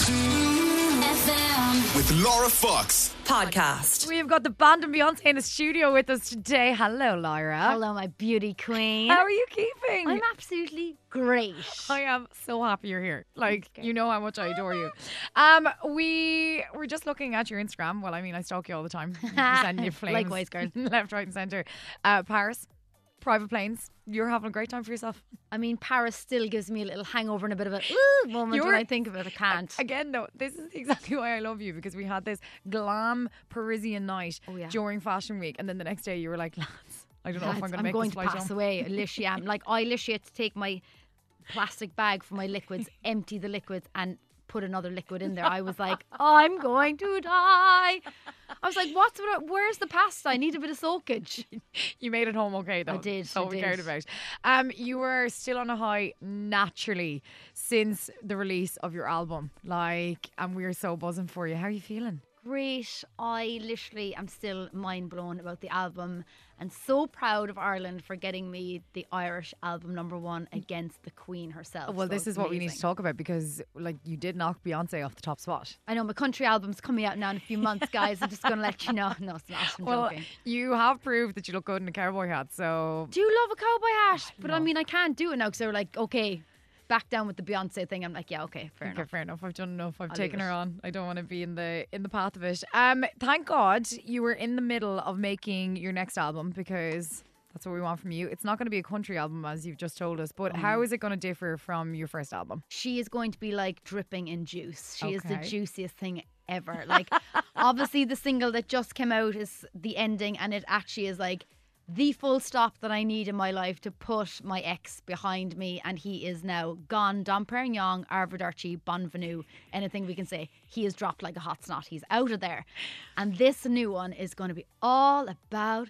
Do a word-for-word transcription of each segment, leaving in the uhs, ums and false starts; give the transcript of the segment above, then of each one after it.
F M with Laura Fox. Podcast. We've got the band and Beyonce in the studio with us today. Hello, Lyra. Hello, my beauty queen. How are you keeping? I'm absolutely great. I am so happy you're here. Like, you know how much I adore you. Um, we were just looking at your Instagram. Well, I mean, I stalk you all the time. You send your flames Likewise, girl. left, right, and centre. Uh, Paris, private planes. You're having a great time for yourself. I mean, Paris still gives me a little hangover and a bit of a ooh moment You're- when I think of it. I can't. Again, though, this is exactly why I love you, because we had this glam Parisian night Oh, yeah. during Fashion Week, and then the next day you were like, lads, I don't know if I'm Lads, going to I'm make going this to flight pass home. away. I literally am. Like, I literally had to take my plastic bag for my liquids, empty the liquids, and put another liquid in there. I was like, I'm going to die. I was like, what's with it? Where's the pasta? I need a bit of soakage. You made it home okay, though. I did, That's all I we did. cared about. Um, you were still on a high naturally since the release of your album. Like, and we were so buzzing for you. How are you feeling? Great. I literally am still mind blown about the album and so proud of Ireland for getting me the Irish album number one against the Queen herself. Well, So this it's is what we need to amazing. talk about, because like you did knock Beyonce off the top spot. I know my country album's coming out now in a few months, guys. I'm just going to let you know. No, it's not. I'm Well, joking. you have proved that you look good in a cowboy hat, so Do you love a cowboy hat? But I no. mean, I can't do it now because they're like, okay, back down with the Beyonce thing. I'm like, yeah, okay, fair okay, enough. fair enough. I've done enough. I've I'll taken leave her it. on. I don't want to be in the in the path of it. Um, thank God you were in the middle of making your next album, because that's what we want from you. It's not going to be a country album, as you've just told us, but Mm. how is it going to differ from your first album? She is going to be like dripping in juice. She is the Okay. juiciest thing ever. Like, obviously, the single that just came out is the ending, and it actually is like the full stop that I need in my life to put my ex behind me, and he is now gone. Dom Perignon, Arvidarchi, Bonvenue, anything we can say. He is dropped like a hot snot. He's out of there. And this new one is going to be all about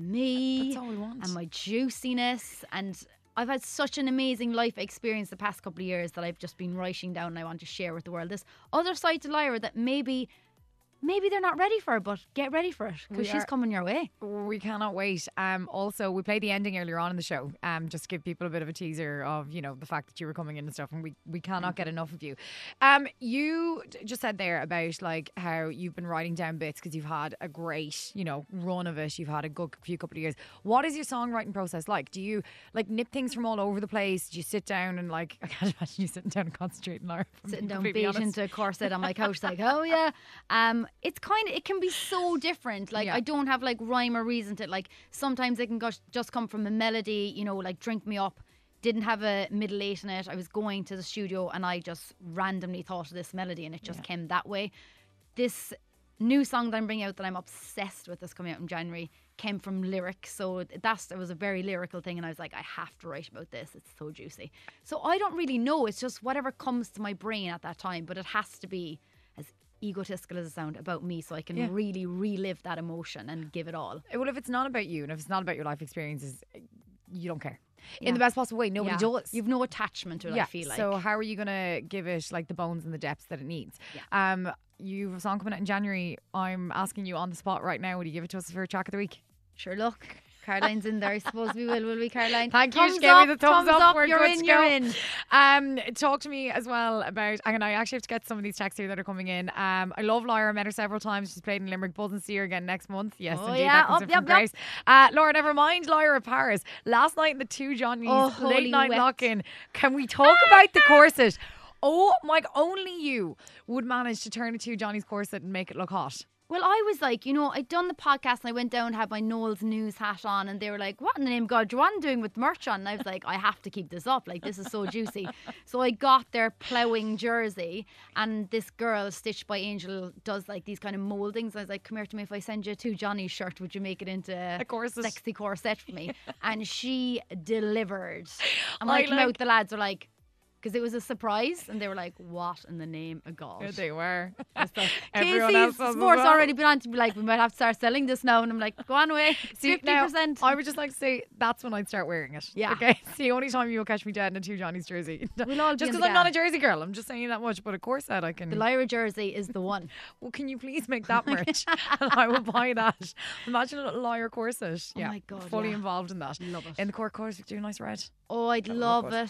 me. That's all we want. And my juiciness. And I've had such an amazing life experience the past couple of years that I've just been writing down and I want to share with the world. This other side to Lyra that maybe maybe they're not ready for, but get ready for it, because We she's are- coming your way. We cannot wait. Um, also, we played the ending earlier on in the show, um, just to give people a bit of a teaser of, you know, the fact that you were coming in and stuff, and we, we cannot get enough of you. Um, you d- just said there about like how you've been writing down bits because you've had a great, you know, run of it. You've had a good few couple of years. What is your songwriting process like? Do you like nip things from all over the place? Do you sit down and like, I can't imagine you sitting down and concentrating, Laura. if I'm Sitting being down, completely beat honest. into a corset on my couch, like, oh yeah. Um, it's kind of, it can be so different. Like, Yeah. I don't have like rhyme or reason to it. Like, sometimes it can go, just come from a melody, you know, like Drink Me Up. Didn't have a middle eight in it. I was going to the studio and I just randomly thought of this melody and it just came that way. This new song that I'm bringing out that I'm obsessed with, that's coming out in January, came from lyrics. So that's, it was a very lyrical thing, and I was like, I have to write about this. It's so juicy. So I don't really know. It's just whatever comes to my brain at that time, but it has to be as egotistical as it sounds about me, so I can Yeah. really relive that emotion and give it all. Well, if it's not about you and if it's not about your life experiences, you don't care. Yeah. In the best possible way. Nobody Yeah. does. You've no attachment to it, I feel like. So how are you going to give it like the bones and the depths that it needs? Um, you have a song coming out in January. I'm asking you on the spot right now. Would you give it to us for a track of the week? Sure, look. Caroline's in there. I suppose we will, will we, Caroline? Thank you. Thumbs She gave me up, the thumbs, up. We're you're good in, to you're go. in. Um, talk to me as well about, and I actually have to get some of these texts here that are coming in. Um, I love Lyra. Met her several times. She's played in Limerick. Buzz and see her again next month. Yes, Oh, indeed. yeah. That comes Up, in yep, from yep. Grace. Uh, Laura, never mind Lyra Paris. Last night in the Two Johnnies Oh, late holy night wet. lock-in. Can we talk about the corset? Oh, Mike, only you would manage to turn a Two Johnnies corset and make it look hot. Well, I was like, you know, I'd done the podcast and I went down and had my Knowles News hat on, and they were like, what in the name of God, Joanne doing with merch on? And I was like, I have to keep this up. Like, this is so juicy. So I got their ploughing jersey, and this girl, Stitched by Angel, does like these kind of mouldings. I was like, come here to me. If I send you a Two Johnny's shirt, would you make it into A corset. sexy corset for me? And she delivered. And when I I came like- out, the lads were like, because it was a surprise, and they were like, what in the name of God? Yeah, they were. Everyone Everyone else Casey's was as Sports well. already been on to be like, we might have to start selling this now, and I'm like, go on away. See, fifty now, percent. I would just like to say that's when I'd start wearing it. Yeah. Okay. It's the only time you'll catch me dead in a Two Johnnies jersey. We'll all be just in because the I'm not a gas. jersey girl. I'm just saying that much. But of course, that I can. The Lyra jersey is the one. Well, can you please make that merch? And I will buy that. Imagine a little Lyra corset. Oh Yeah. my God, Fully yeah. involved in that. Love it. In the court corset, do a nice red. Oh, I'd love love it. it.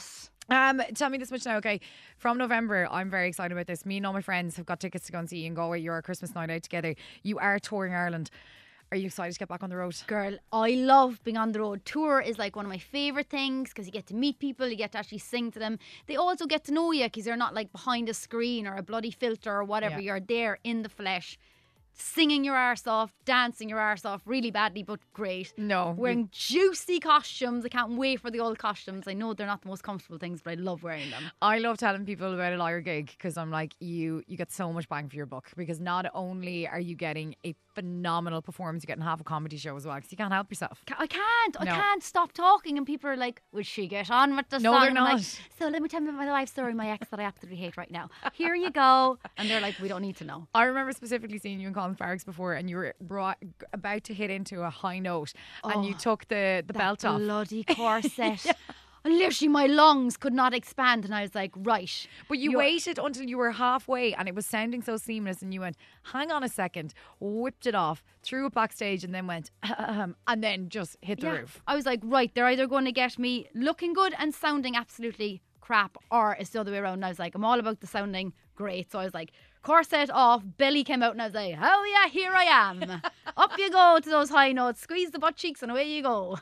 Um, tell me this much now, okay? From November, I'm very excited about this. Me and all my friends have got tickets to go and see you in Galway. You're a Christmas night out together. You are touring Ireland. Are you excited to get back on the road? Girl, I love being on the road. Tour is like one of my favourite things because you get to meet people, you get to actually sing to them. They also get to know you because you're not like behind a screen or a bloody filter or whatever. Yeah. You're there in the flesh, singing your arse off, dancing your arse off, really badly but great. No. Wearing juicy costumes. I can't wait for the old costumes. I know they're not the most comfortable things, but I love wearing them. I love telling people about a Lyra gig because I'm like, you you get so much bang for your buck, because not only are you getting a phenomenal performance, you're getting half a comedy show as well, because you can't help yourself. I can't. I No. can't stop talking, and people are like, "Will she get on with the No, song?" they're And I'm like, not. so let me tell you my life story, my ex that I absolutely hate right now. Here you go. And they're like, "We don't need to know." I remember specifically seeing you in Collins Barracks before, and you were brought, about to hit into a high note, and you Oh, took the, the That belt off. bloody corset. And literally, my lungs could not expand, and I was like, "Right." But you You're- waited until you were halfway and it was sounding so seamless, and you went, hang on a second, whipped it off, threw it backstage, and then went, ahem, and then just hit the Yeah. roof. I was like, right, they're either going to get me looking good and sounding absolutely crap, or it's the other way around. And I was like, I'm all about the sounding great. So I was like, corset off, belly came out, and I was like, oh yeah, here I am. Up you go to those high notes, squeeze the butt cheeks, and away you go.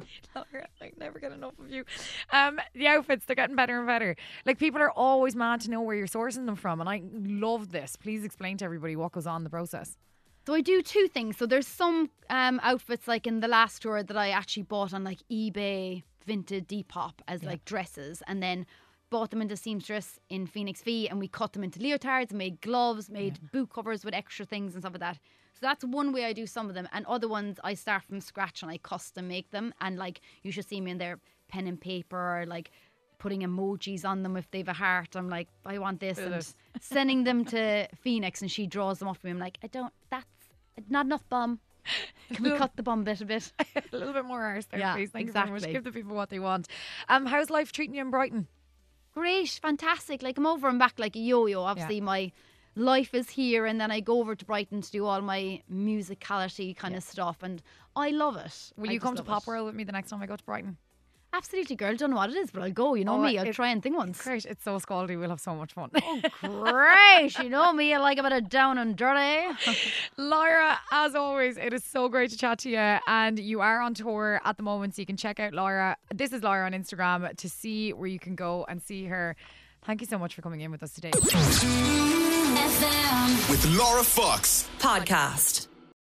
I never get enough of you. Um, the outfits, they're getting better and better. Like, people are always mad to know where you're sourcing them from, and I love this. Please explain to everybody what goes on in the process. So I do two things. So there's some um, outfits like in the last tour that I actually bought on like eBay, Vinted, Depop as like dresses, and then bought them into seamstress in Phoenix V, and we cut them into leotards, made gloves, made boot covers with extra things and stuff like that. So that's one way I do some of them, and other ones I start from scratch and I custom make them. And like, you should see me in there, pen and paper, or like putting emojis on them if they've a heart. I'm like, I want this, Do and this. sending them to Phoenix, and she draws them off for me. I'm like, I don't. That's not enough bum. Can we cut the bum bit a bit? A little bit more arse there, Yeah, please. Thank you very exactly. much. Give the people what they want. Um, how's life treating you in Brighton? Great, fantastic. Like, I'm over and back like a yo-yo. Obviously, Yeah. my life is here, and then I go over to Brighton to do all my musicality kind of stuff, and I love it. Will I you just come to love Pop it. World with me the next time I go to Brighton? Absolutely, girl. Don't know what it is, but I'll go. You know Oh, me. I'll it- try and thing once. Great, it's so scaldy. We'll have so much fun. Great. You know me. I like a bit of down and dirty. Lyra, as always, it is so great to chat to you. And you are on tour at the moment, so you can check out Lyra. This is Lyra on Instagram to see where you can go and see her. Thank you so much for coming in with us today. With Laura Fox. Podcast.